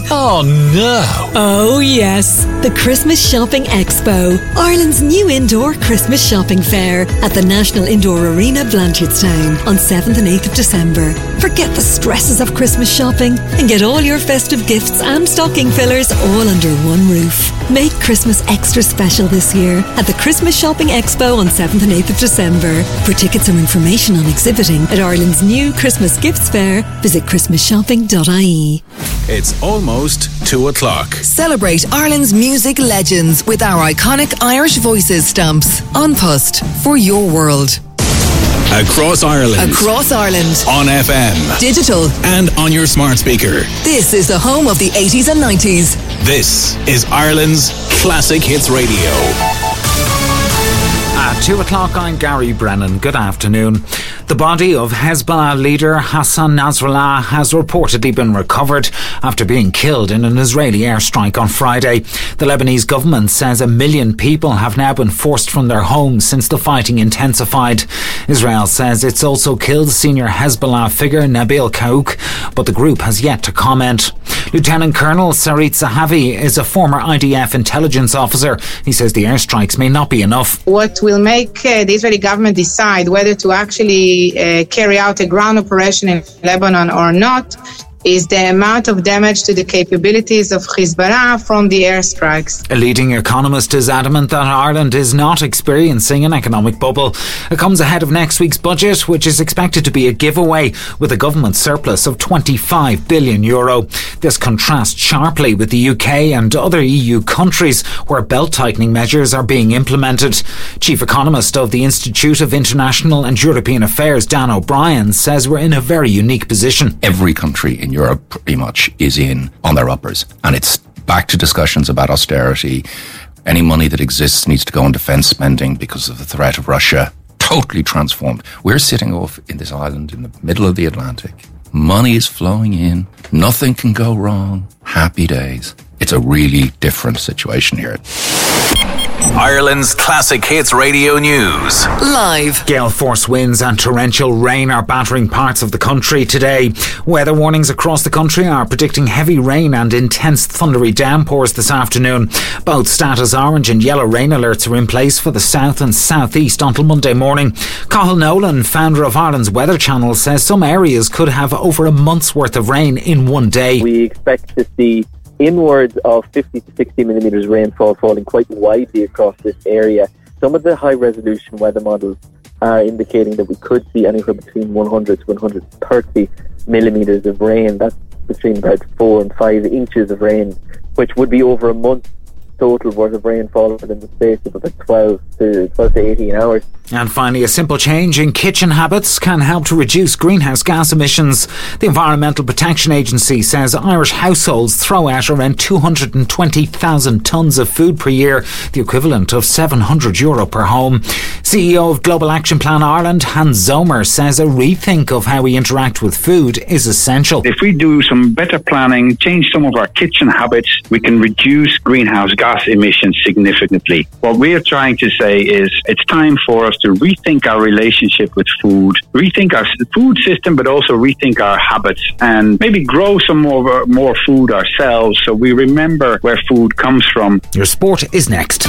Oh no! Oh yes, the Christmas Shopping Expo, Ireland's new indoor Christmas shopping fair at the National Indoor Arena, Blanchardstown on 7th and 8th of December. Forget the stresses of Christmas shopping and get all your festive gifts and stocking fillers all under one roof. Make Christmas extra special this year at the Christmas Shopping Expo on 7th and 8th of December. For tickets or information on exhibiting at Ireland's new Christmas Gifts Fair, visit christmasshopping.ie. It's almost 2 o'clock. Celebrate Ireland's music legends with our iconic Irish Voices stamps. An Post, for your world. Across Ireland. Across Ireland. On FM. Digital. And on your smart speaker. This is the home of the 80s and 90s. This is Ireland's Classic Hits Radio. At 2 o'clock, I'm Gary Brennan. Good afternoon. The body of Hezbollah leader Hassan Nasrallah has reportedly been recovered after being killed in an Israeli airstrike on Friday. The Lebanese government says 1 million people have now been forced from their homes since the fighting intensified. Israel says it's also killed senior Hezbollah figure Nabil Kaouk, but the group has yet to comment. Lieutenant Colonel Sarit Zahavi is a former IDF intelligence officer. He says the airstrikes may not be enough. What will make the Israeli government decide whether to actually carry out a ground operation in Lebanon or not is the amount of damage to the capabilities of Hezbollah from the airstrikes. A leading economist is adamant that Ireland is not experiencing an economic bubble. It comes ahead of next week's budget, which is expected to be a giveaway with a government surplus of €25 billion. This contrasts sharply with the UK and other EU countries where belt-tightening measures are being implemented. Chief economist of the Institute of International and European Affairs, Dan O'Brien, says we're in a very unique position. Every country in Europe pretty much is in on their uppers, and it's back to discussions about austerity. Any money that exists needs to go on defence spending because of the threat of Russia. Totally transformed. We're sitting off in this island in the middle of the Atlantic. Money is flowing in. Nothing can go wrong. Happy days. It's a really different situation here. Ireland's Classic Hits Radio News. Live. Gale force winds and torrential rain are battering parts of the country today. Weather warnings across the country are predicting heavy rain and intense thundery downpours this afternoon. Both status orange and yellow rain alerts are in place for the south and southeast until Monday morning. Cathal Nolan, founder of Ireland's Weather Channel, says some areas could have over a month's worth of rain in one day. We expect to see inwards of 50 to 60 millimetres rainfall falling quite widely across this area. Some of the high-resolution weather models are indicating that we could see anywhere between 100 to 130 millimetres of rain. That's between about 4 and 5 inches of rain, which would be over a month total worth of rainfall within the space of about 12 to 18 hours. And finally, a simple change in kitchen habits can help to reduce greenhouse gas emissions. The Environmental Protection Agency says Irish households throw out around 220,000 tonnes of food per year, the equivalent of €700 per home. CEO of Global Action Plan Ireland, Hans Zomer, says a rethink of how we interact with food is essential. If we do some better planning, change some of our kitchen habits, we can reduce greenhouse gas emissions significantly. What we're trying to say is it's time for us to rethink our relationship with food, rethink our food system, but also rethink our habits and maybe grow some more food ourselves so we remember where food comes from. Your sport is next.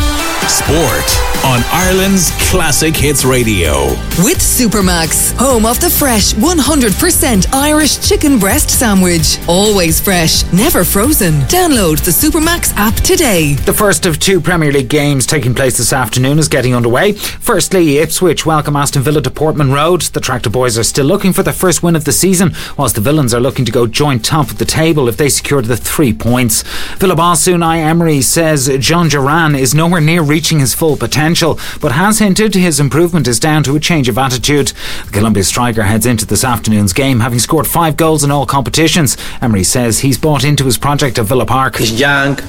Sport on Ireland's Classic Hits Radio. With Supermax, home of the fresh 100% Irish chicken breast sandwich. Always fresh, never frozen. Download the Supermax app today. The first of 2 Premier League games taking place this afternoon is getting underway. Firstly, Ipswich welcome Aston Villa to Portman Road. The Tractor Boys are still looking for their first win of the season, whilst the Villains are looking to go joint top of the table if they secured the 3 points. Villa boss Unai Emery says John Duran is nowhere near reaching his full potential, but has hinted his improvement is down to a change of attitude. The Columbia striker heads into this afternoon's game having scored 5 goals in all competitions. Emery says he's bought into his project at Villa Park. He's young,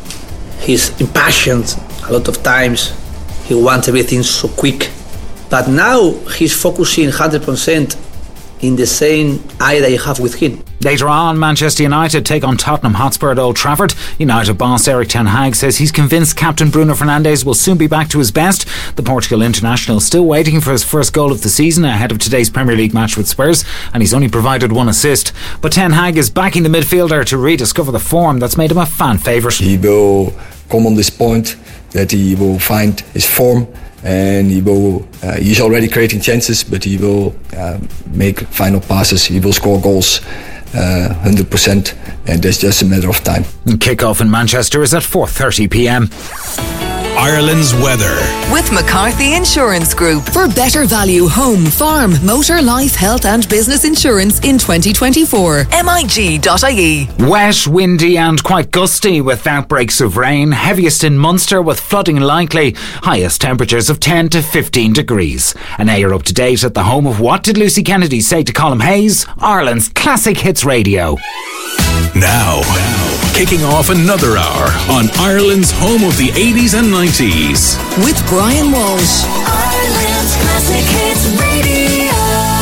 he's impassioned a lot of times, he wants everything so quick, but now he's focusing 100% in the same eye that you have with him. Later on, Manchester United take on Tottenham Hotspur at Old Trafford. United boss Erik ten Hag says he's convinced captain Bruno Fernandes will soon be back to his best. The Portugal international is still waiting for his first goal of the season ahead of today's Premier League match with Spurs, and he's only provided one assist. But ten Hag is backing the midfielder to rediscover the form that's made him a fan favourite. He will come on this point that he will find his form, and he's already creating chances, but he will make final passes, he will score goals 100%, and that's just a matter of time. Kick-off in Manchester is at 4:30pm. Ireland's weather. With McCarthy Insurance Group. For better value home, farm, motor, life, health and business insurance in 2024. MIG.ie. Wet, windy and quite gusty with outbreaks of rain. Heaviest in Munster with flooding likely. Highest temperatures of 10 to 15 degrees. And now you're up to date at the home of What Did Lucy Kennedy Say to Colm Hayes? Ireland's Classic Hits Radio. Now, kicking off another hour on Ireland's home of the 80s and 90s. With Brian Walsh. Ireland's Classic Hits Radio.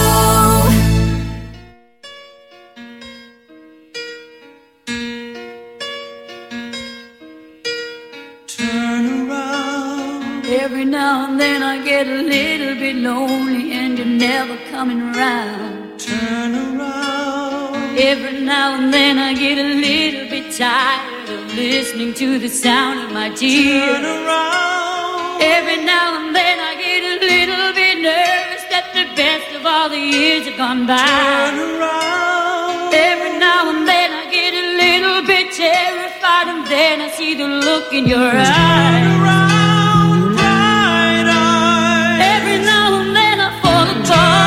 Turn around. Every now and then I get a little bit lonely and you're never coming around. Turn around. Every now and then I get a little bit tired of listening to the sound of my tears. Turn around. Every now and then I get a little bit nervous that the best of all the years have gone by. Turn around. Every now and then I get a little bit terrified, and then I see the look in your eyes. Turn around, bright eyes. Every now and then I fall apart.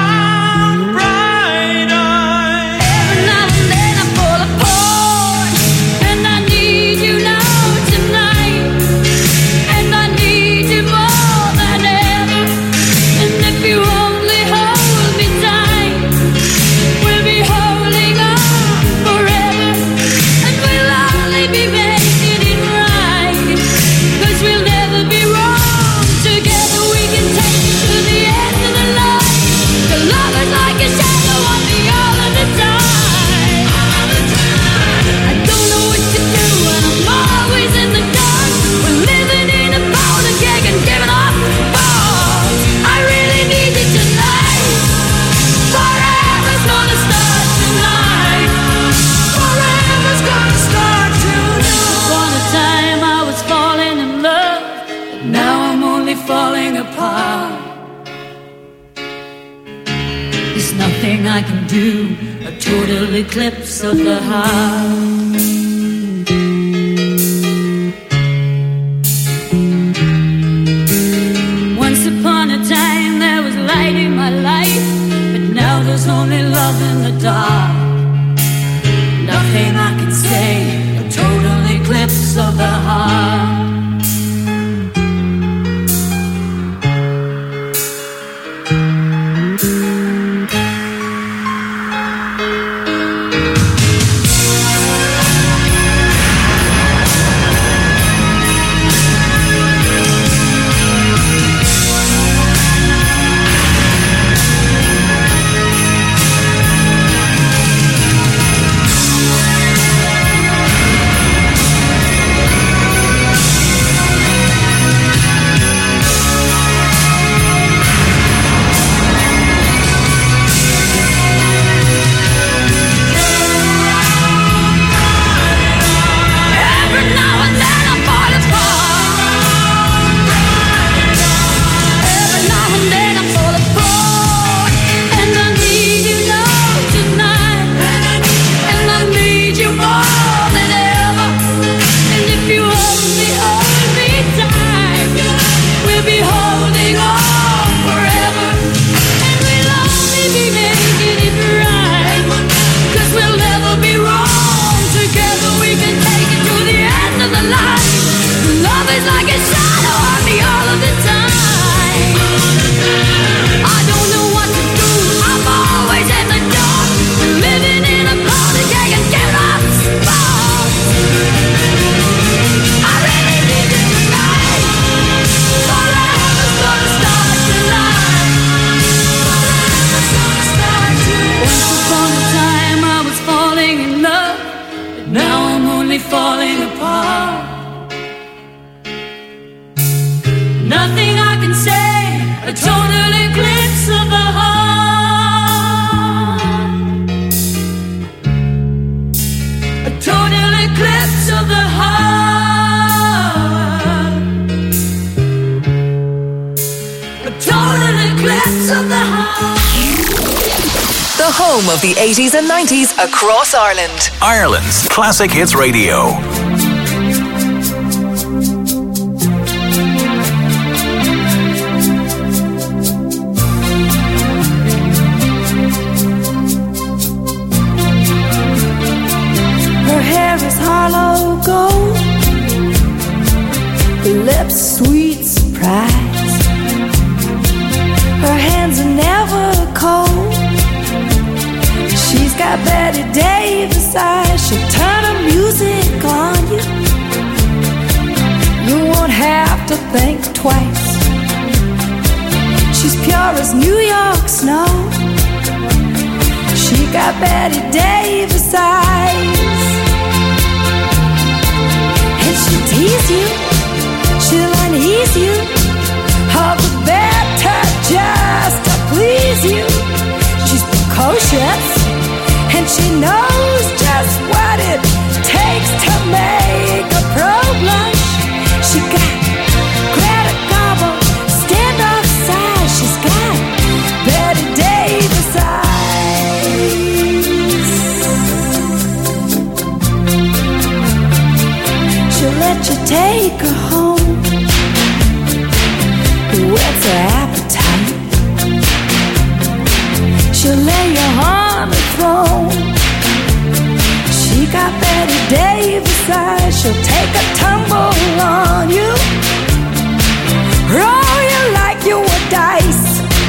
I can do a total eclipse of the heart. Once upon a time there was light in my life, but now there's only love in the dark. Nothing I can say, a total eclipse of the heart. me falling apart. Nothing I can say, a total eclipse of the heart. A total eclipse of the heart. A total eclipse of the heart. The home of the 80s and 90s across Ireland. Ireland's Classic Hits Radio. Her hair is hollow gold, her lips sweet surprise. Her hands are never cold. She's got Betty Davis eyes. She'll turn her music on you. You won't have to think twice. She's pure as New York snow. She got Betty Davis eyes. And she'll tease you, she'll unease you, all the better just to please you. She's precocious, and she knows just what it takes to make a pro blush. She got Greta Garbo, standoff size. She's got Betty Davis eyes. She'll let you take her home, whets her appetite. She'll lay you on the throne. She got Betty Davis eyes. She'll take a tumble on you, roll you like you were dice,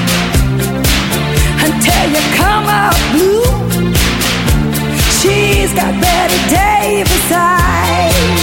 until you come out blue. She's got Betty Davis eyes.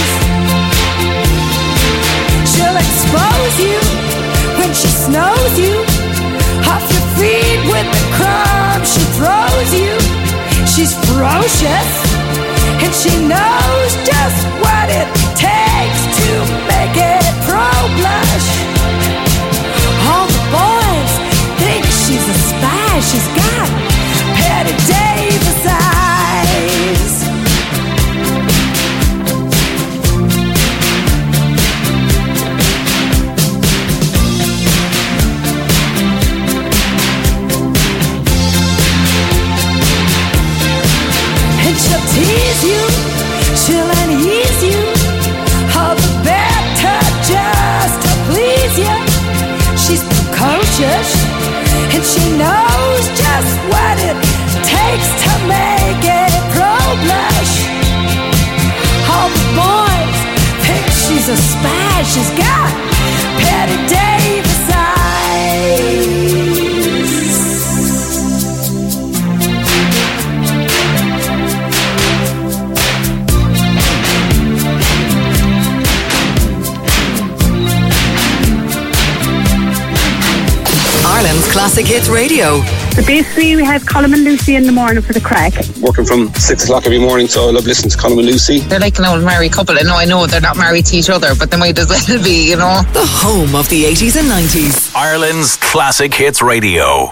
She'll expose you when she snows you, off your feet with the crumbs she throws you. She's ferocious, and she knows just what it takes to make it pro blush. All the boys think she's a spy. She's got Betty Davis eyes. She'll tease you, she'll unease you, all the better just to please you. She's precocious, and she knows just what it takes to make it pro blush. All the boys think she's a spy. She's got Betty Davis eyes. Ireland's Classic Hits Radio. So basically we have Colm and Lucy in the morning for the crack. Working from 6 o'clock every morning, so I love listening to Colm and Lucy. They're like an old married couple. I know they're not married to each other, but they might as well be, you know. The home of the 80s and 90s. Ireland's Classic Hits Radio.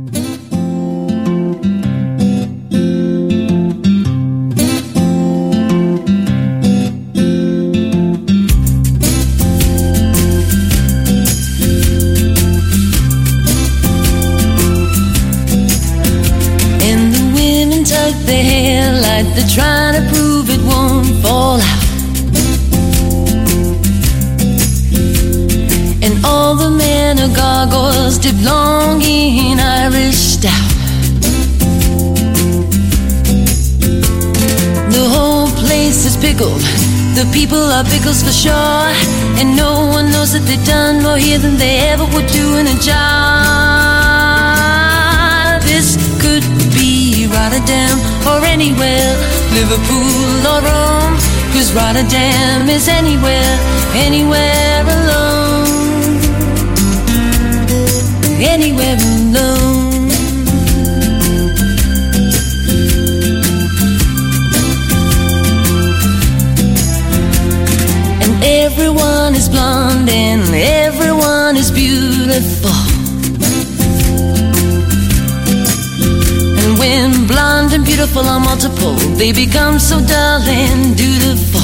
They're trying to prove it won't fall out. And all the men are gargoyles dip long in Irish stout. The whole place is pickled, the people are pickles for sure. And no one knows that they've done more here than they ever would do in a job. This could be Rotterdam or anywhere, Liverpool or Rome, 'cause Rotterdam is anywhere, anywhere alone, anywhere alone. Everyone is blonde and everyone is beautiful. And when blonde and beautiful are multiple, they become so dull and dutiful.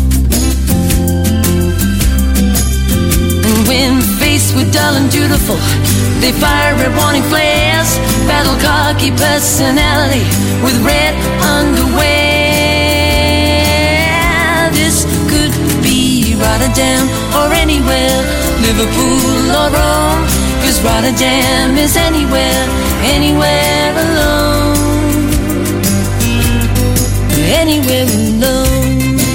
And when faced with dull and dutiful, they fire red warning flares, battle cocky personality with red underwear. This could be Rotterdam or anywhere, Liverpool or Rome, 'cause Rotterdam is anywhere, anywhere alone, anywhere alone.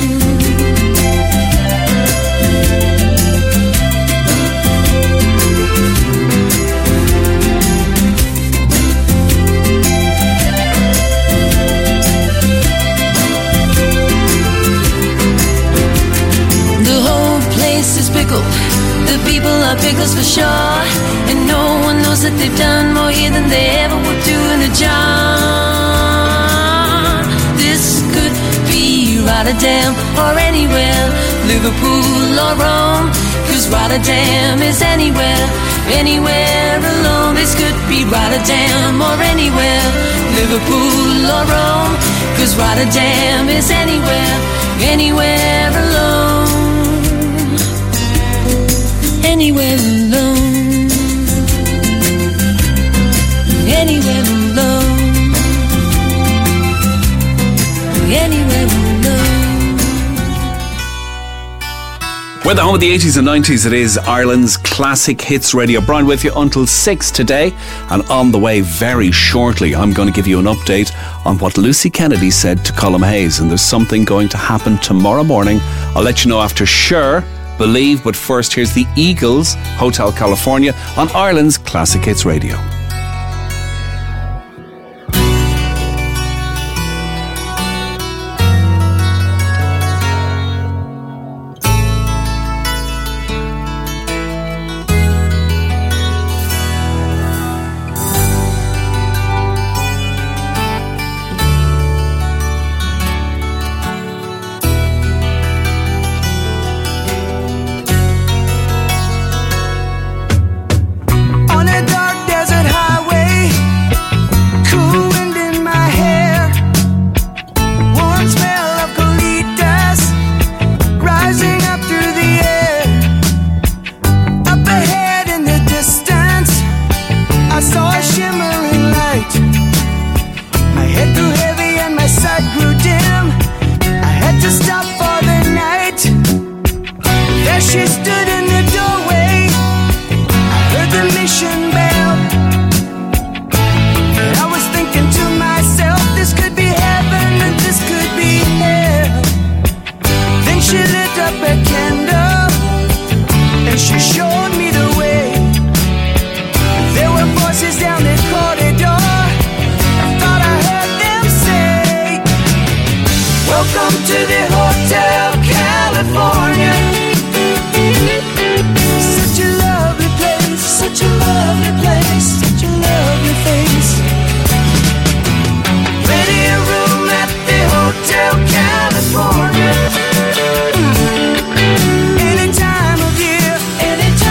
The people are pickles for sure, and no one knows that they've done more here than they ever would do in a jar. This could be Rotterdam or anywhere, Liverpool or Rome, 'cause Rotterdam is anywhere, anywhere alone. This could be Rotterdam or anywhere, Liverpool or Rome, 'cause Rotterdam is anywhere, anywhere alone. Anywhere alone, anywhere alone, anywhere alone. We're the home of the 80s and 90s. It is Ireland's Classic Hits Radio. Brian with you until 6 today. And on the way very shortly, I'm going to give you an update on what Lucy Kennedy said to Colm Hayes. And there's something going to happen tomorrow morning. I'll let you know after Sure, Believe, but first here's the Eagles, Hotel California, on Ireland's Classic Hits Radio. Any time of year, any time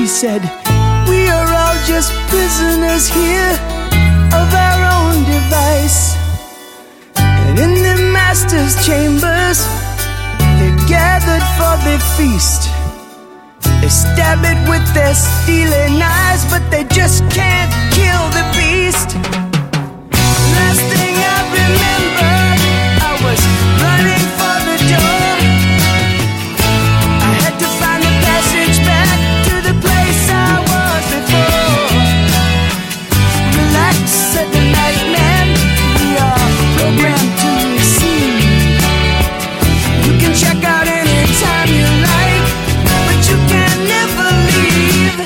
said, we are all just prisoners here of our own device. And in the master's chambers, they're gathered for their feast. They stab it with their steely knives, but they just can't kill the beast. Last thing I remember, I was running for the door. I had to find a passage back to the place I was before. Relax, said the night man, we are programmed to receive. You can check out anytime you like, but you can never leave.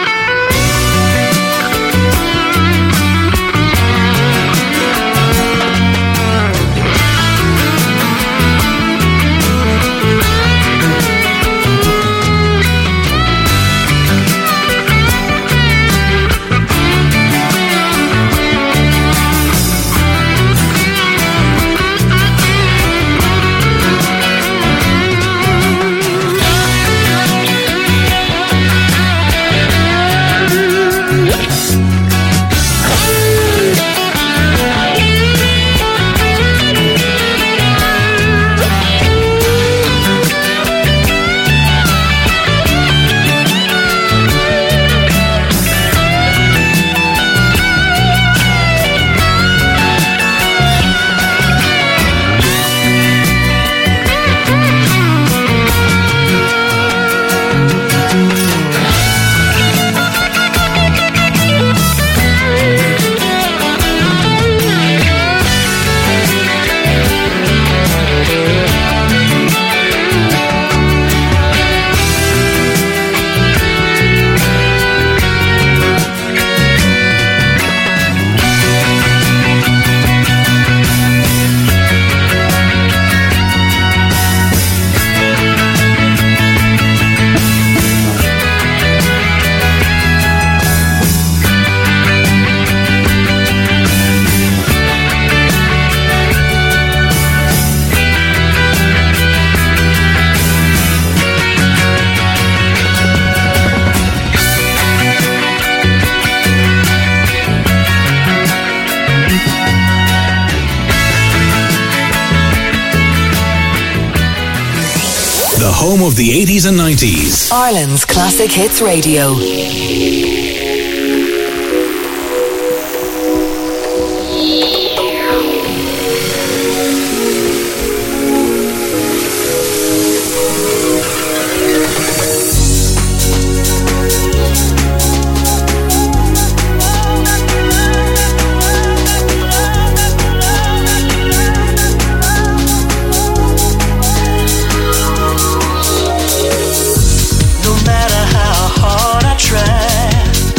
Home of the 80s and 90s. Ireland's Classic Hits Radio. No matter how hard I try,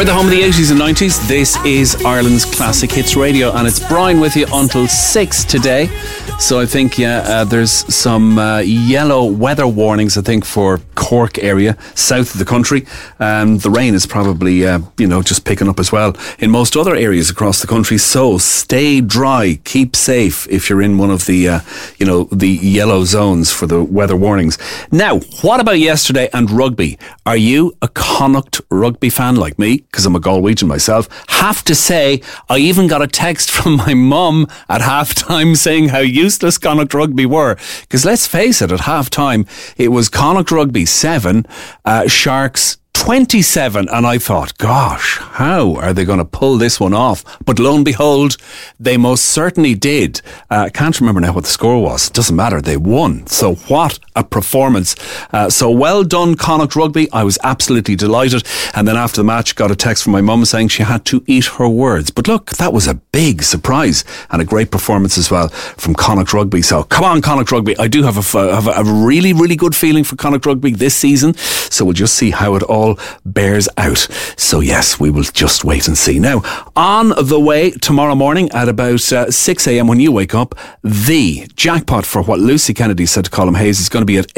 We're the home of the 80s and 90s. This is Ireland's Classic Hits Radio, and it's Brian with you until 6 today. So I think, there's some yellow weather warnings, I think, for Cork area, south of the country. The rain is probably, just picking up as well in most other areas across the country. So stay dry, keep safe if you're in one of the, the yellow zones for the weather warnings. Now, what about yesterday and rugby? Are you a Connacht rugby fan like me? Because I'm a Galwegian myself. Have to say, I even got a text from my mum at half-time saying how useless Connacht rugby were. Because let's face it, at half-time, it was Connacht rugby 7, Sharks 27, and I thought, gosh, how are they going to pull this one off? But lo and behold, they most certainly did. I can't remember now what the score was. It doesn't matter, they won. So what a performance. So well done, Connacht Rugby. I was absolutely delighted. And then after the match, got a text from my mum saying she had to eat her words. But look, that was a big surprise and a great performance as well from Connacht Rugby. So come on, Connacht Rugby. I do have a really, really good feeling for Connacht Rugby this season. So we'll just see how it all bears out. So yes, we will just wait and see. Now, on the way tomorrow morning at about 6 a.m. when you wake up, the jackpot for what Lucy Kennedy said to Colm Hayes is going to be at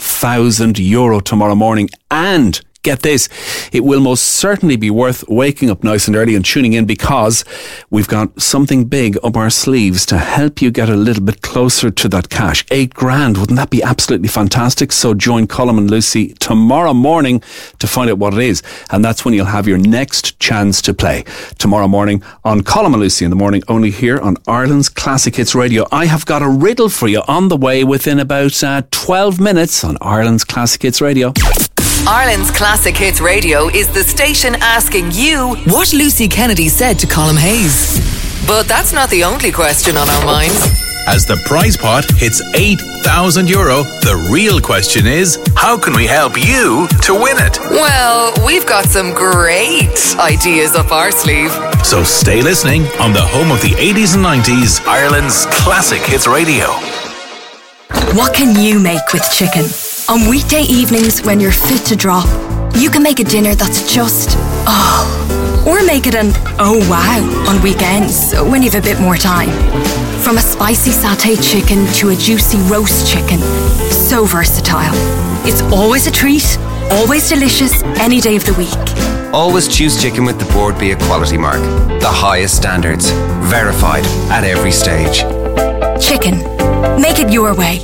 €8,000 tomorrow morning. And get this, it will most certainly be worth waking up nice and early and tuning in, because we've got something big up our sleeves to help you get a little bit closer to that cash. $8,000, wouldn't that be absolutely fantastic? So join Colm and Lucy tomorrow morning to find out what it is, and that's when you'll have your next chance to play. Tomorrow morning on Colm and Lucy in the morning, only here on Ireland's Classic Hits Radio. I have got a riddle for you on the way within about 12 minutes on Ireland's Classic Hits Radio. Ireland's Classic Hits Radio is the station asking you what Lucy Kennedy said to Colm Hayes. But that's not the only question on our minds. As the prize pot hits €8,000, the real question is, how can we help you to win it? Well, we've got some great ideas up our sleeve. So stay listening on the home of the 80s and 90s, Ireland's Classic Hits Radio. What can you make with chicken? On weekday evenings when you're fit to drop, you can make a dinner that's just, oh. Or make it an, oh wow, on weekends when you have a bit more time. From a spicy sauté chicken to a juicy roast chicken. So versatile. It's always a treat, always delicious, any day of the week. Always choose chicken with the Board Bia quality mark. The highest standards. Verified at every stage. Chicken. Make it your way.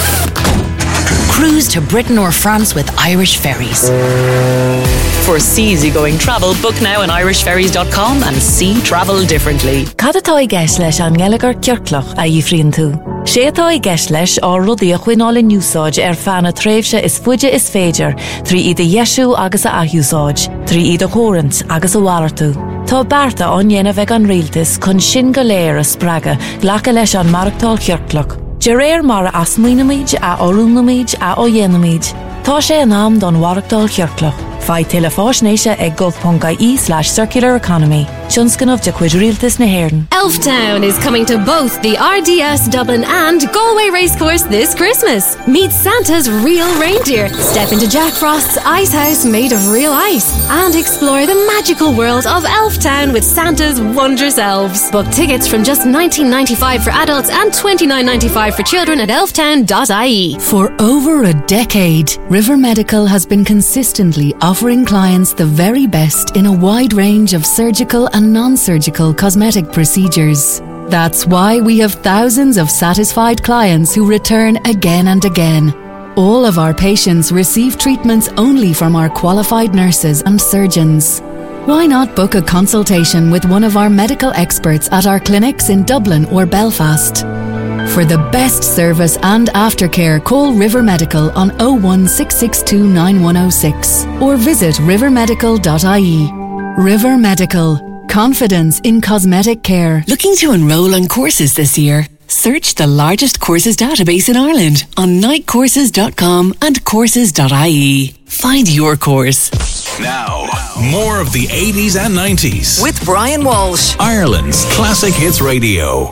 Cruise to Britain or France with Irish Ferries. For easygoing travel, book now on irishferries.com and see travel differently. Cadatá I gceist leis an ngeilgear ceartlach a dhíomhríonn tú. Sé atá I gceist leis á rudaí a chuinneála núsáid fanna tréimhse is fuide is féidir, trí iad a dhéisiú agus a athúsáid, trí iad a chórant agus a bhhairtú. Tá bearta an dhéanamh ag an rialtas chun sin go léir a spraga, ghlacha leis an marachtáil ceartlach. De réir mar a smuoineamid a orúnamid a ó dhéanamid. Tá sé an am don Warachtáil Ceartlach. Fai telefóisnéise ag gov.ie/circular economy. Tionscanmh de cuid rialtas na hÉireann. Elftown is coming to both the RDS Dublin and Galway Racecourse this Christmas. Meet Santa's real reindeer, step into Jack Frost's ice house made of real ice, and explore the magical world of Elftown with Santa's wondrous elves. Book tickets from just $19.95 for adults and $29.95 for children at elftown.ie. For over a decade, River Medical has been consistently offering clients the very best in a wide range of surgical and non-surgical cosmetic procedures. That's why we have thousands of satisfied clients who return again and again. All of our patients receive treatments only from our qualified nurses and surgeons. Why not book a consultation with one of our medical experts at our clinics in Dublin or Belfast? For the best service and aftercare, call River Medical on 01662 9106 or visit rivermedical.ie. River Medical. Confidence in cosmetic care. Looking to enroll on courses this year? Search the largest courses database in Ireland on nightcourses.com and courses.ie. Find your course. Now, more of the 80s and 90s. With Brian Walsh. Ireland's Classic Hits Radio.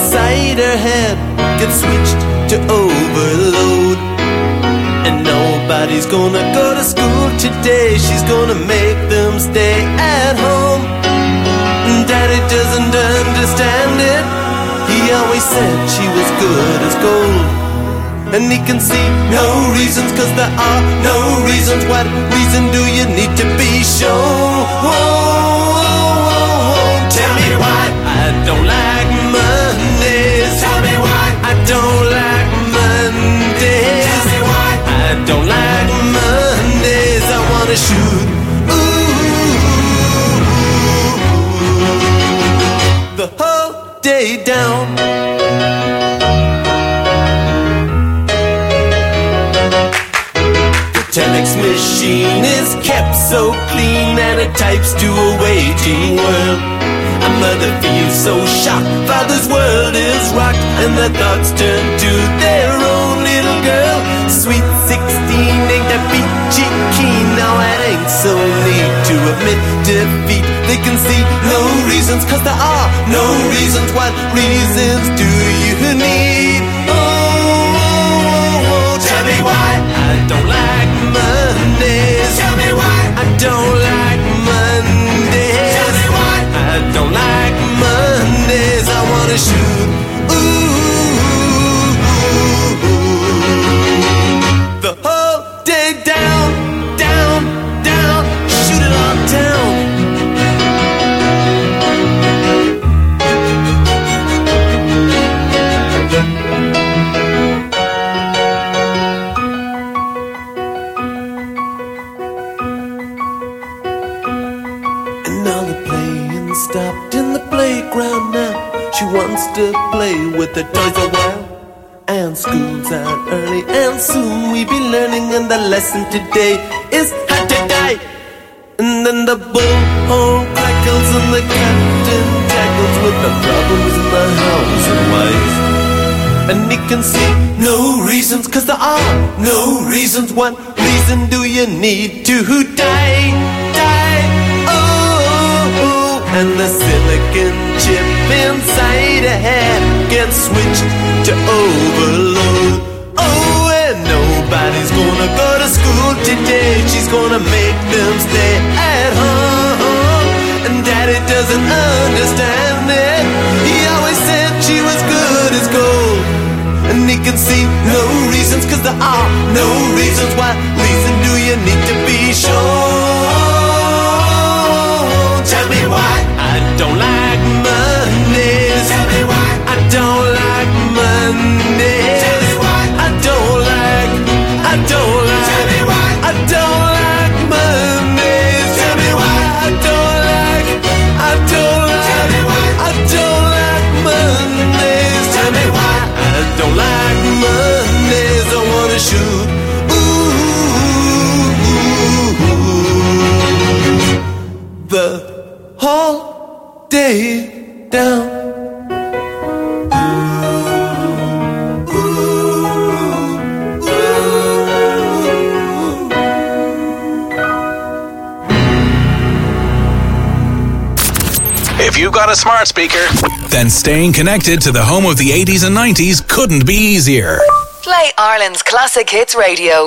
inside her head gets switched to overload. And nobody's gonna go to school today. She's gonna make them stay at home. Daddy doesn't understand it. He always said she was good as gold. And he can see no reasons, 'cause there are no reasons. What reason do you need to be shown? Tell me why I don't like Mondays. Tell me why I don't like Mondays. Tell me why I don't like Mondays. I wanna shoot the whole day down. Telex machine is kept so clean and it types to a waiting world. A mother feels so shocked, father's world is rocked, and their thoughts turn to their own little girl. Sweet 16 ain't that peachy keen. Now it ain't so neat to admit defeat. They can see no reasons, 'cause there are no reasons. What reasons do you need? Tell me why I don't like Mondays. Tell me why I don't like Mondays. Tell me why I don't like Mondays. I wanna shoot the whole day down, down, down. Shoot it on down. Stopped in the playground now. She wants to play with the toys a while. And school's out early, and soon we be learning. And the lesson today is how to die. And then the bullhorn crackles and the captain tackles with the problems in the house and wife. And he can see no reasons, 'cause there are no reasons. What reason do you need to die? Die, oh. And the silicon chip inside her head gets switched to overload. Oh, and nobody's gonna go to school today. She's gonna make them stay at home. And Daddy doesn't understand it. He always said she was good as gold. And he can see no reasons, 'cause there are no reasons. What reason do you need to be sure? Tell me why I don't like Mondays. Tell me why I don't like Mondays. Tell me why I don't like. Tell me why I don't like Mondays. Tell me why I don't like. Tell me why I don't like Mondays. Tell me why I don't like Mondays. I wanna shoot the whole day down. If you've got a smart speaker, then staying connected to the home of the 80s and 90s couldn't be easier. Play Ireland's Classic Hits Radio.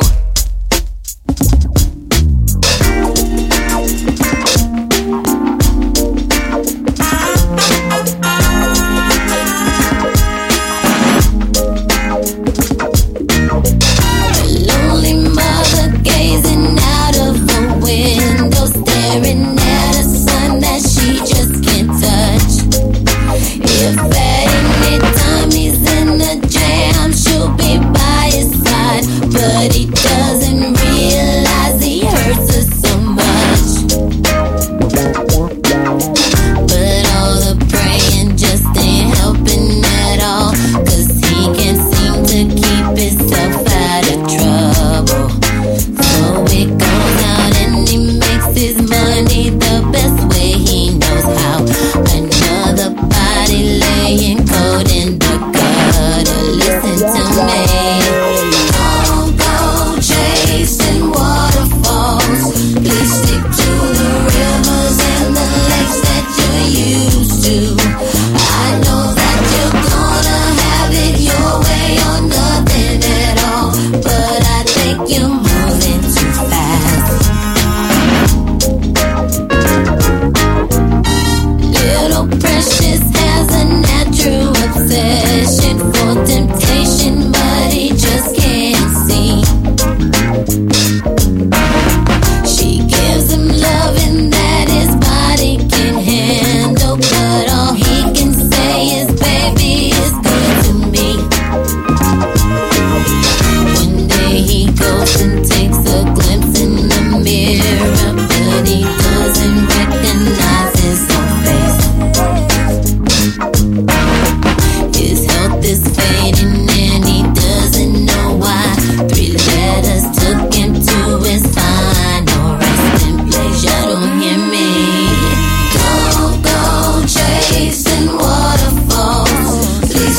But he does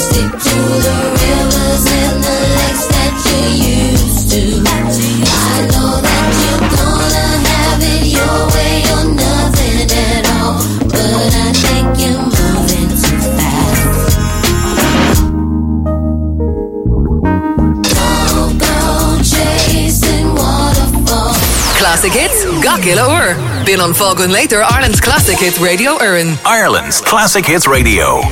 Stick to the rivers and the lakes that you used to. I know that you're gonna have it your way or nothing at all, but I think you're moving too fast. Don't go chasing waterfalls. Classic hits, Gakila Ur. Bin on Fogun later, Ireland's Classic Hits Radio Urin. Ireland's Classic Hits Radio.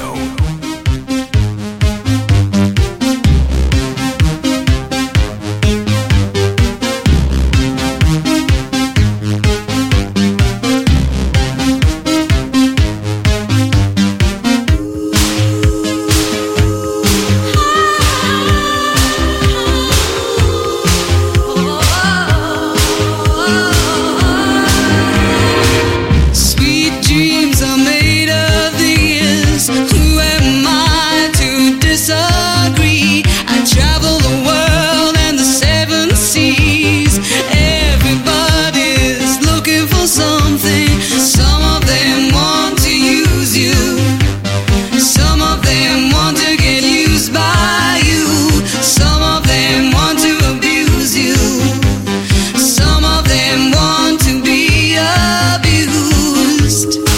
Sweet dreams are made of these. Who am I to disagree? I travel the world and the seven seas. Everybody's looking for something. Some of them want to use you. Some of them want to get used by you. Some of them want to abuse you. Some of them want to be abused.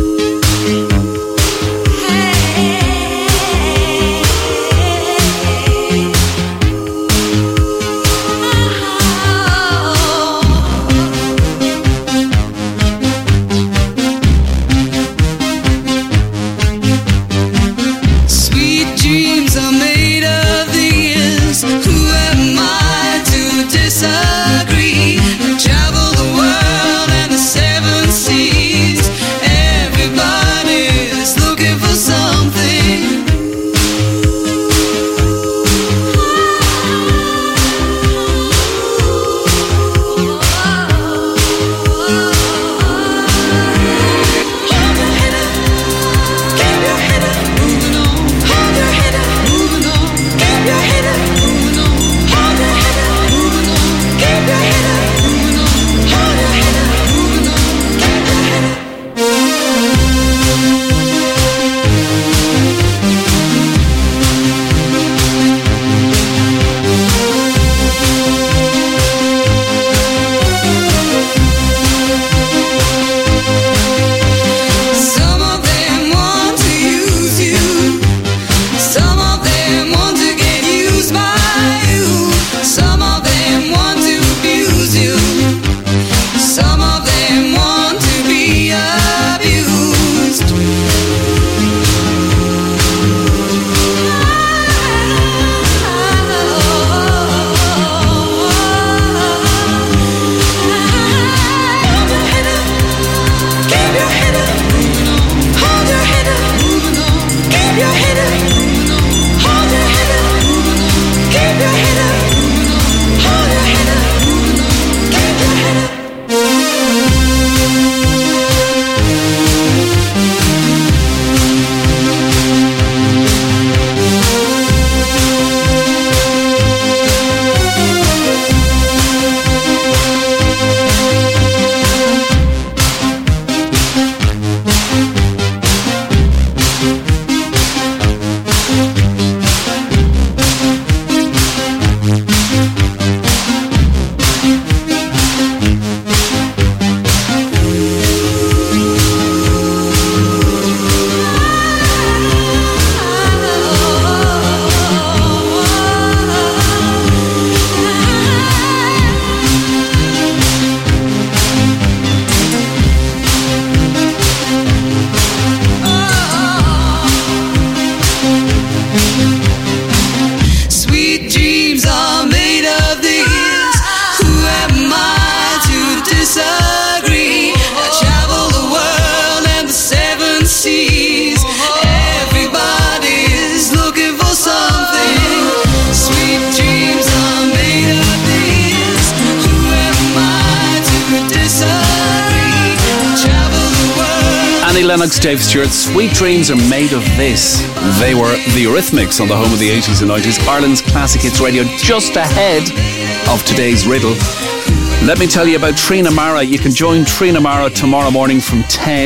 Sweet dreams are made of these. Who am I to disagree? I travel the world and the seven seas. Everybody's looking for something. Some of them want to use you. Some of them want to get used by you. Some of them want to abuse you. Some of them want to be abused. Keep your head up. Hold your head up. Keep your head up. Hold your head up. Keep your head up. Hold your head up. Keep your head up. Sweet dreams are made of these. Who am I to disagree? I travel the world and the seven seas. Everybody's looking for something. Sweet dreams are made of these. Who am I to disagree? I travel the world. Annie Lennox, Dave Stewart, Sweet Dreams are made of this. They were the Eurythmics on the home of the 80s and 90s. Ireland's Classic Hits Radio, just ahead of today's riddle. Let me tell you about Trina Mara. You can join Trina Mara tomorrow morning from 10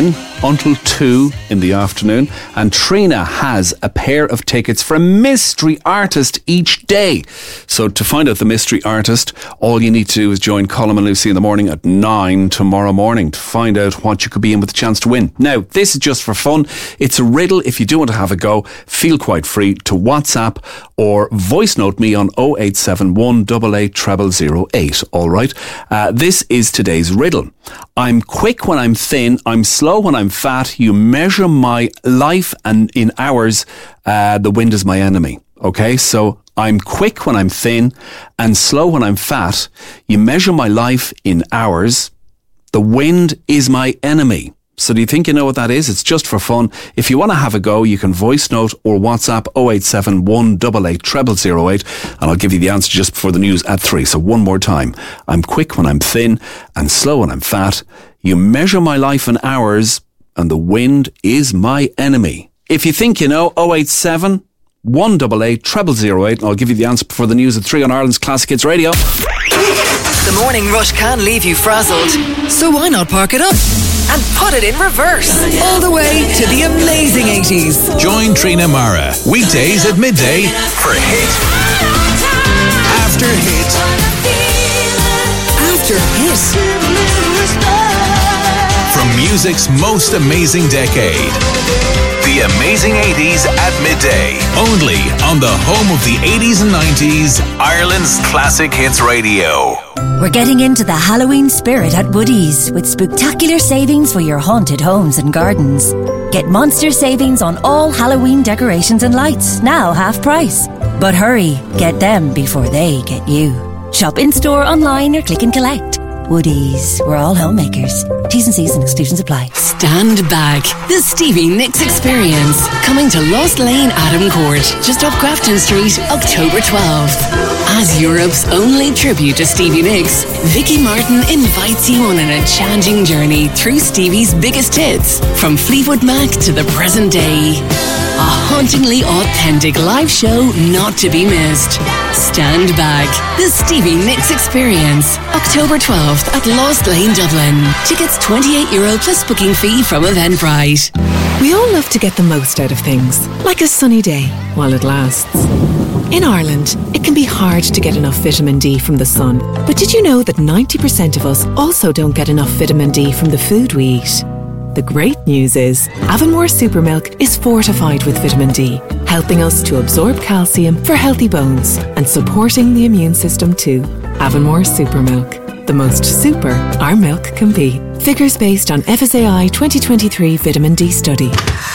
until 2 in the afternoon. And Trina has a pair of tickets for a mystery artist each day. So to find out the mystery artist, all you need to do is join Colm and Lucy in the morning at 9 tomorrow morning to find out what you could be in with a chance to win. Now, this is just for fun. It's a riddle. If you do want to have a go, feel quite free to WhatsApp or voice note me on 087 188 0008. All right. This is today's riddle. I'm quick when I'm thin. I'm slow when I'm fat. You measure my life and in hours. The wind is my enemy. Okay, so I'm quick when I'm thin and slow when I'm fat. You measure my life in hours. The wind is my enemy. So do you think you know what that is? It's just for fun. If you want to have a go, you can voice note or WhatsApp 087 188 0008 and I'll give you the answer just before the news at 3. So one more time. I'm quick when I'm thin and slow when I'm fat. You measure my life in hours and the wind is my enemy. If you think you know, 087 188 0008 and I'll give you the answer before the news at 3 on Ireland's Classic Hits Radio. The morning rush can leave you frazzled, so why not park it up and put it in reverse all the way to the amazing 80s. Join Trina Mara weekdays at midday for hit after hit after hit from music's most amazing decade. The Amazing 80s at midday. Only on the home of the 80s and 90s, Ireland's Classic Hits Radio. We're getting into the Halloween spirit at Woodies with spectacular savings for your haunted homes and gardens. Get monster savings on all Halloween decorations and lights, now half price. But hurry, get them before they get you. Shop in-store, online or click and collect. Woodies, we're all homemakers. T's and C's and exclusions apply. Stand Back, the Stevie Nicks Experience. Coming to Lost Lane, Adam Court, just off Grafton Street, October 12th. As Europe's only tribute to Stevie Nicks, Vicky Martin invites you on an enchanting journey through Stevie's biggest hits, from Fleetwood Mac to the present day. A hauntingly authentic live show not to be missed. Stand Back, the Stevie Nicks Experience, October 12th at Lost Lane, Dublin. Tickets €28 plus booking fee from Eventbrite. We all love to get the most out of things, like a sunny day while it lasts. In Ireland, it can be hard to get enough vitamin D from the sun. But did you know that 90% of us also don't get enough vitamin D from the food we eat? The great news is Avonmore Supermilk is fortified with vitamin D, helping us to absorb calcium for healthy bones and supporting the immune system too. Avonmore Supermilk, the most super our milk can be. Figures based on FSAI 2023 vitamin D study.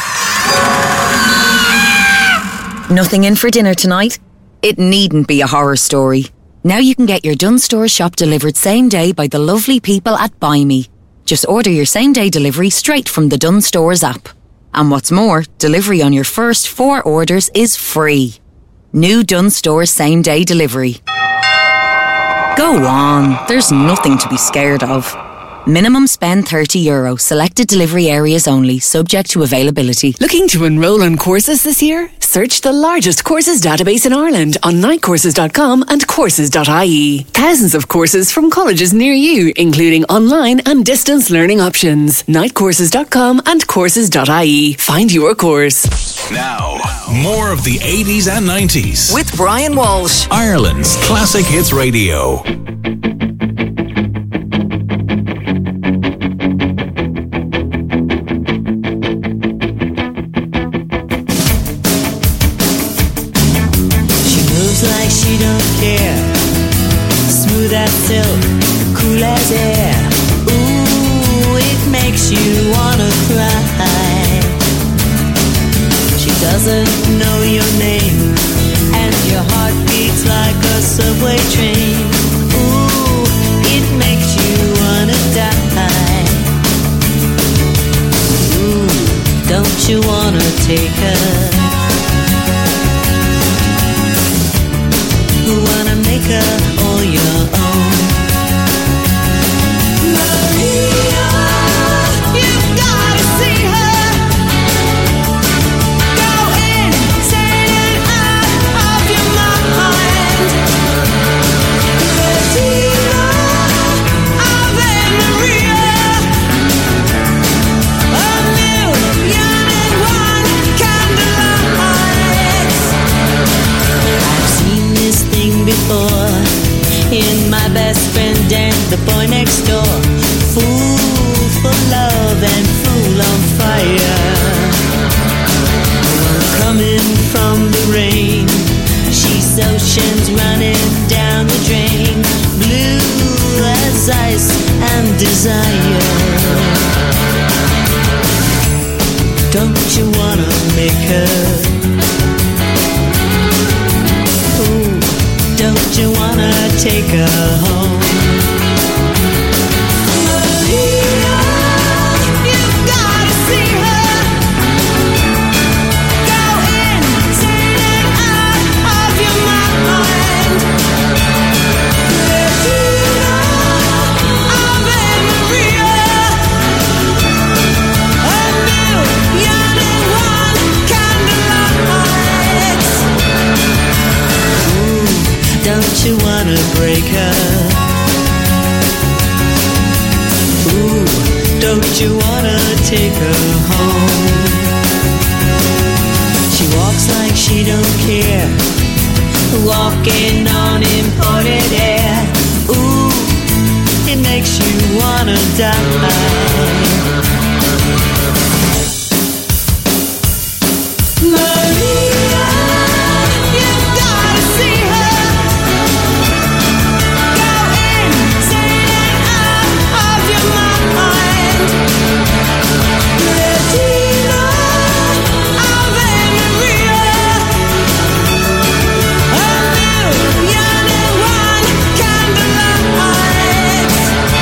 Nothing in for dinner tonight? It needn't be a horror story. Now you can get your Dunnes Stores shop delivered same day by the lovely people at Buy Me. Just order your same day delivery straight from the Dunnes Stores app. And what's more, delivery on your first 4 orders is free. New Dunnes Stores same day delivery. Go on, there's nothing to be scared of. Minimum spend €30. Selected delivery areas only, subject to availability. Looking to enrol on courses this year? Search the largest courses database in Ireland on nightcourses.com and courses.ie. Thousands of courses from colleges near you, including online and distance learning options. Nightcourses.com and courses.ie. Find your course. Now, more of the 80s and 90s. With Brian Walsh. Ireland's Classic Hits Radio. Like she don't care, smooth as silk, cool as air. Ooh, it makes you wanna cry. She doesn't know your name, and your heart beats like a subway train. Ooh, it makes you wanna die. Ooh, don't you wanna take her? Wanna make her all your own. Maria, you've gotta see her. Go insane and Don't you wanna take her home? Maria, you've gotta see her. Go insane and out of your mind. Latina, Ave Maria, a million and one candlelights. Ooh, don't you wanna break her? Ooh, don't you wanna take her home? She walks like she don't care, walking on imported air. Ooh, it makes you wanna die. Maria, you've gotta see her. Go insane and out of your mind. Latina, Ave Maria, a million and one candlelights.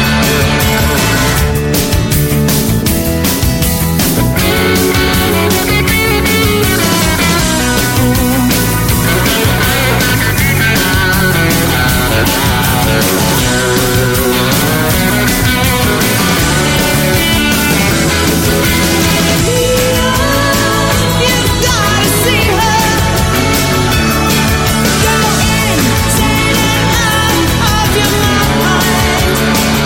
You've gotta see her. Go insane and out of your mind.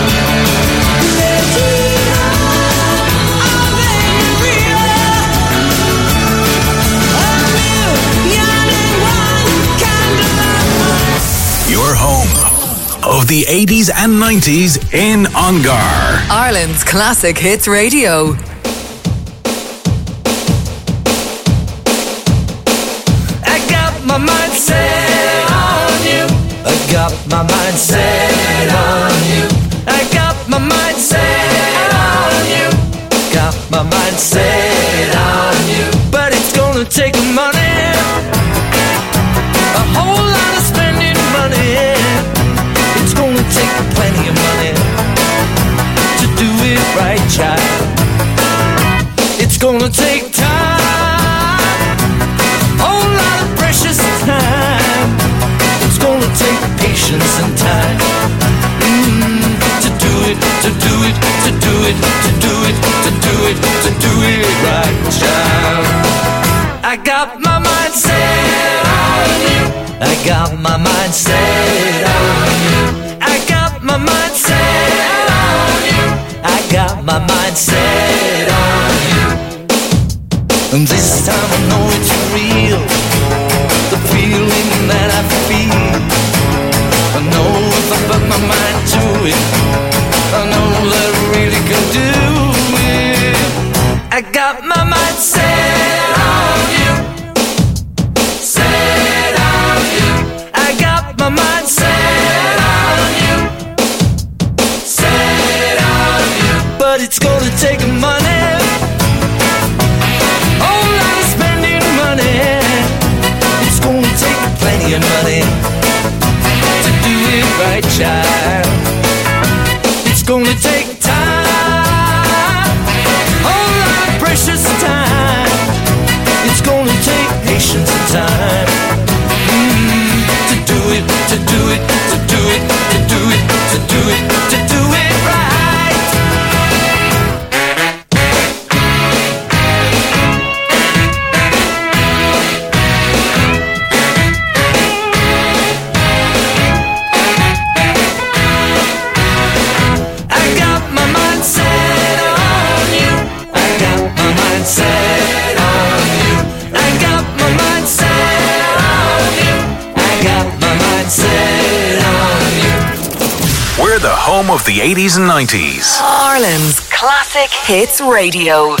Latina, Ave Maria, a million and one candlelights. Your home of the 80s and 90s in Ongar. Ireland's Classic Hits Radio. I got my mind set on you. I got my mind set on you. I got my mind set on you. Got my mind set on you. But it's gonna take money, a whole lot of spending money. It's gonna take plenty of money to do it right, child. It's gonna take time, whole lot of precious time. It's gonna take patience and time to do it, to do it, to do it, to do it, to do it, to do it right, child. I got my mind set on you. I got my mind set on you. I got my mind set on you. I got my mind set on you. And this time I know it's real, the feeling that I feel. I know if I put my mind to it, I know that I really can do it. I got my mind set on you. Set on you. I got my mind set on you. Set on you. But it's gonna take money, whole lot of spending money. It's gonna take plenty of money to do it right, child. It's gonna take time, whole lot of precious time. It's gonna take patience and time to do it, to do it, to do it, to do it, to do it, to do it right. I got my mind set on you. I got my mind set on you. I got my mind set on you. I got my mind set on you. We're the home of the 80s and 90s. Ireland's Classic Hits Radio.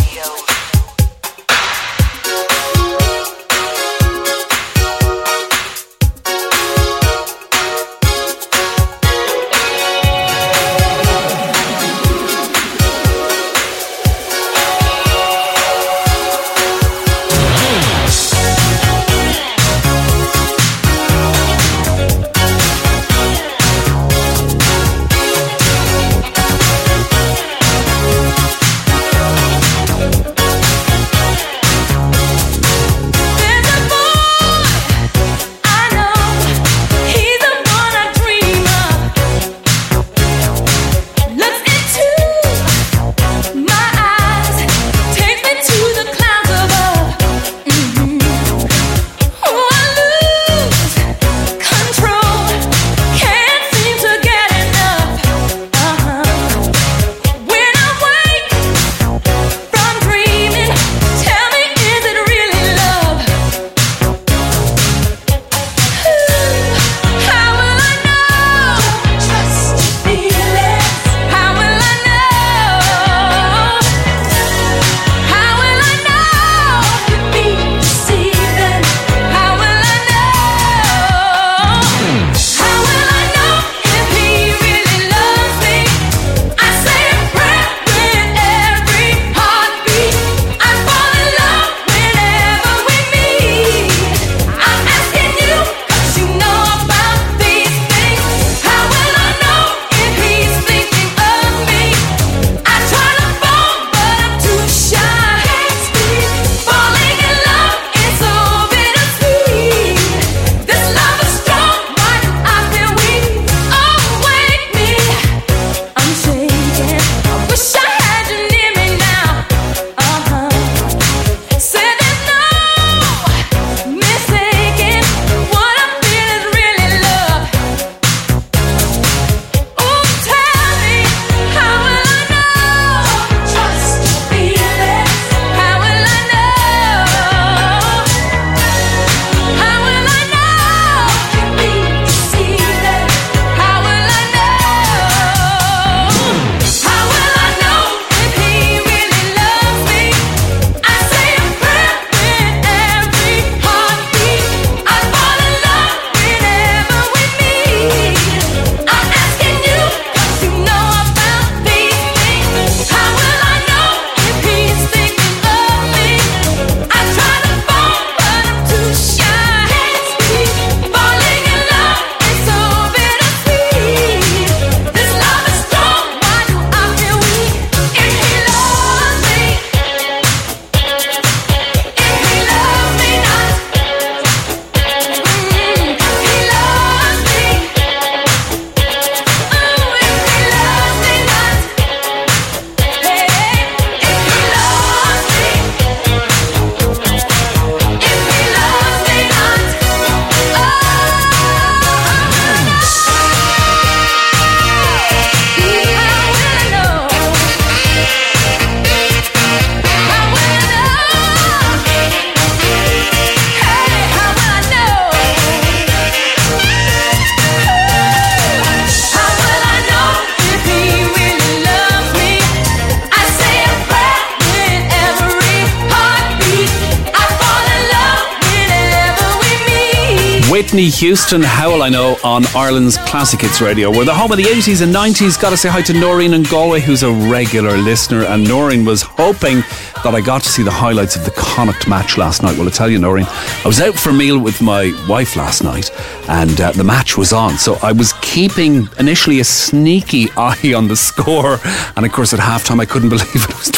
Whitney Houston, How Will I Know, on Ireland's Classic Hits Radio. We're the home of the 80s and 90s. Got to say hi to Noreen in Galway, who's a regular listener. And Noreen was hoping that I got to see the highlights of the Connacht match last night. Well, I tell you, Noreen, I was out for a meal with my wife last night and the match was on. So I was keeping initially a sneaky eye on the score. And of course, at halftime, I couldn't believe it was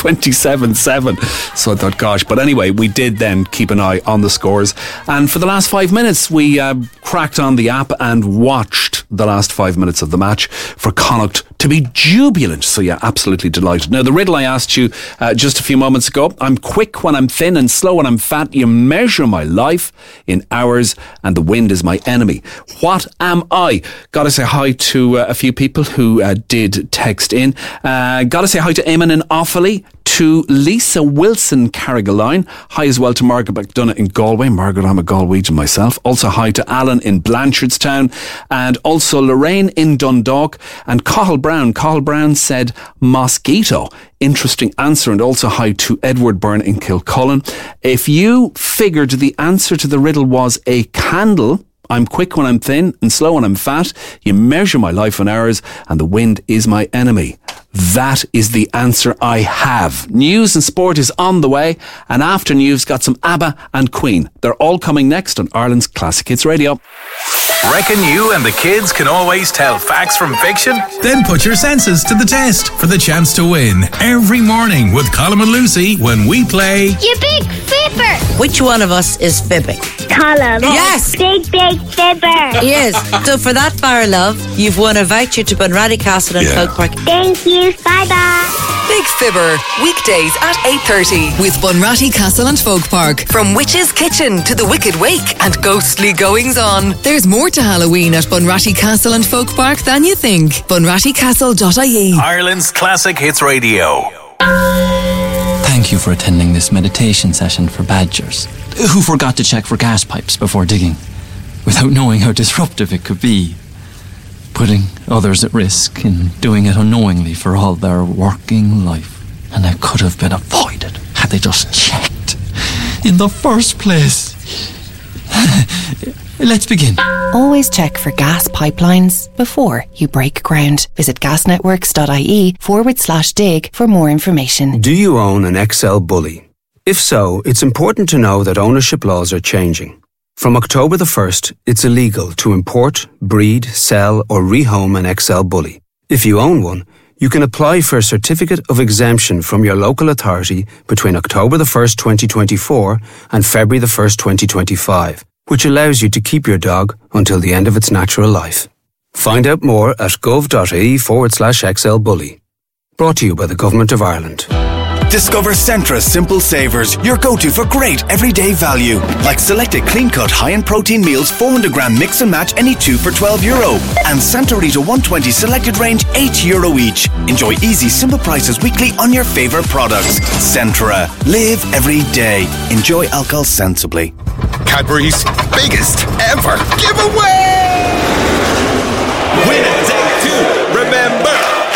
27-7. So I thought, gosh. But anyway, we did then keep an eye on the scores. And for the last 5 minutes, we cracked on the app and watched the last 5 minutes of the match for Connacht to be jubilant. So yeah, absolutely delighted. Now, the riddle I asked you just a few moments ago: I'm quick when I'm thin and slow when I'm fat. You measure my life in hours and the wind is my enemy. What am I? Got to say hi to a few people who did text in. Got to say hi to Eamon in Offaly, to Lisa Wilson, Carrigaline. Hi as well to Margaret McDonough in Galway. Margaret, I'm a Galwegian myself. Also hi to Alan in Blanchardstown, and also Lorraine in Dundalk, and Cathal Brown. Cathal Brown said mosquito. Interesting answer. And also hi to Edward Byrne in Kilcullen. If you figured the answer to the riddle was a candle, I'm quick when I'm thin and slow when I'm fat. You measure my life in hours and the wind is my enemy. That is the answer I have. News and sport is on the way, and after news, got some ABBA and Queen. They're all coming next on Ireland's Classic Hits Radio. Reckon you and the kids can always tell facts from fiction? Then put your senses to the test for the chance to win every morning with Colin and Lucy when we play You Big Fibber. Which one of us is fibbing? Colin. Yes. Big Fibber. He is. So for that, Bar Love, you've won a voucher to Bunratty Castle and Folk Park. Thank you. Bye-bye. Big Fibber, weekdays at 8:30 with Bunratty Castle and Folk Park. From Witch's Kitchen to the Wicked Wake and ghostly goings on. There's more to Halloween at Bunratty Castle and Folk Park than you think. bunrattycastle.ie. Ireland's Classic Hits Radio. Thank you for attending this meditation session for badgers who forgot to check for gas pipes before digging, without knowing how disruptive it could be, putting others at risk in doing it unknowingly for all their working life. And it could have been avoided had they just checked in the first place. Let's begin. Always check for gas pipelines before you break ground. Visit gasnetworks.ie/dig for more information. Do you own an XL Bully? If so, it's important to know that ownership laws are changing. From October the 1st, it's illegal to import, breed, sell or rehome an XL Bully. If you own one, you can apply for a certificate of exemption from your local authority between October the 1st, 2024 and February the 1st, 2025, which allows you to keep your dog until the end of its natural life. Find out more at gov.ie/XL Bully. Brought to you by the Government of Ireland. Discover Centra Simple Savers, your go-to for great everyday value. Like selected clean-cut high-end protein meals, 400-gram mix and match, any two for €12. And Santorita 120 selected range, €8 each. Enjoy easy, simple prices weekly on your favourite products. Centra. Live every day. Enjoy alcohol sensibly. Cadbury's biggest ever giveaway! Win a day too, remember!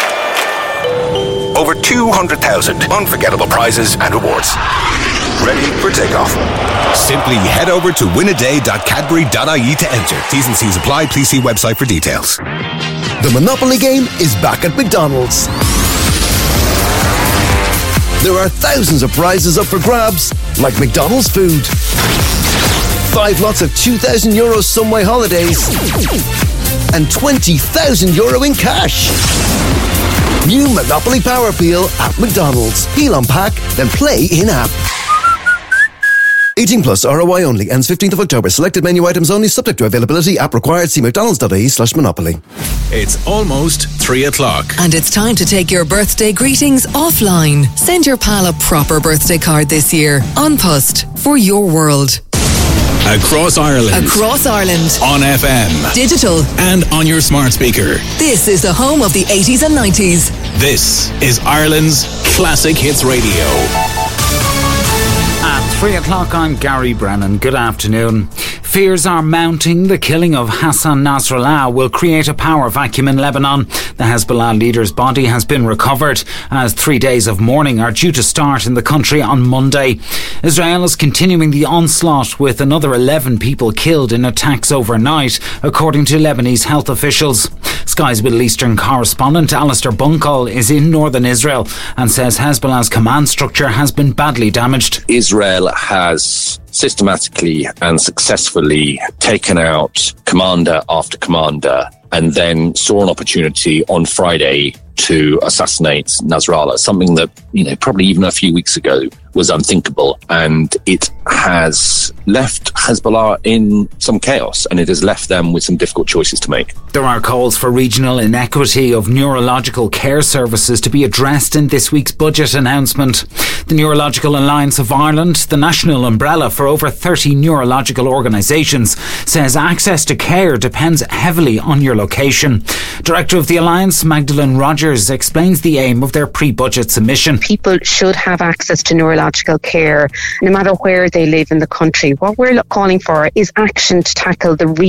Over 200,000 unforgettable prizes and rewards. Ready for takeoff. Simply head over to winaday.cadbury.ie to enter. T's and C's apply. Please see website for details. The Monopoly game is back at McDonald's. There are thousands of prizes up for grabs, like McDonald's food, 5 lots of €2,000 Sunway holidays, and €20,000 in cash. New Monopoly Power Peel at McDonald's. Peel on pack, then play in-app. 18 plus, ROI only. Ends 15th of October. Selected menu items only, subject to availability. App required. See mcdonalds.ie/monopoly. It's almost 3 o'clock. And it's time to take your birthday greetings offline. Send your pal a proper birthday card this year. On Post. For your world. Across Ireland. Across Ireland. On FM. Digital. And on your smart speaker. This is the home of the 80s and 90s. This is Ireland's Classic Hits Radio. At 3 o'clock, I'm Gary Brennan. Good afternoon. Fears are mounting. The killing of Hassan Nasrallah will create a power vacuum in Lebanon. The Hezbollah leader's body has been recovered as 3 days of mourning are due to start in the country on Monday. Israel is continuing the onslaught with another 11 people killed in attacks overnight, according to Lebanese health officials. Sky's Middle Eastern correspondent Alistair Bunkall is in northern Israel and says Hezbollah's command structure has been badly damaged. Israel has systematically and successfully taken out commander after commander and then saw an opportunity on Friday to assassinate Nasrallah, something that, probably even a few weeks ago was unthinkable. And it has left Hezbollah in some chaos, and it has left them with some difficult choices to make. There are calls for regional inequity of neurological care services to be addressed in this week's budget announcement. The Neurological Alliance of Ireland, the national umbrella for over 30 neurological organisations, says access to care depends heavily on your location. Director of the Alliance, Magdalene Rogers, explains the aim of their pre-budget submission. People should have access to neurological care no matter where they live in the country. What we're calling for is action to tackle the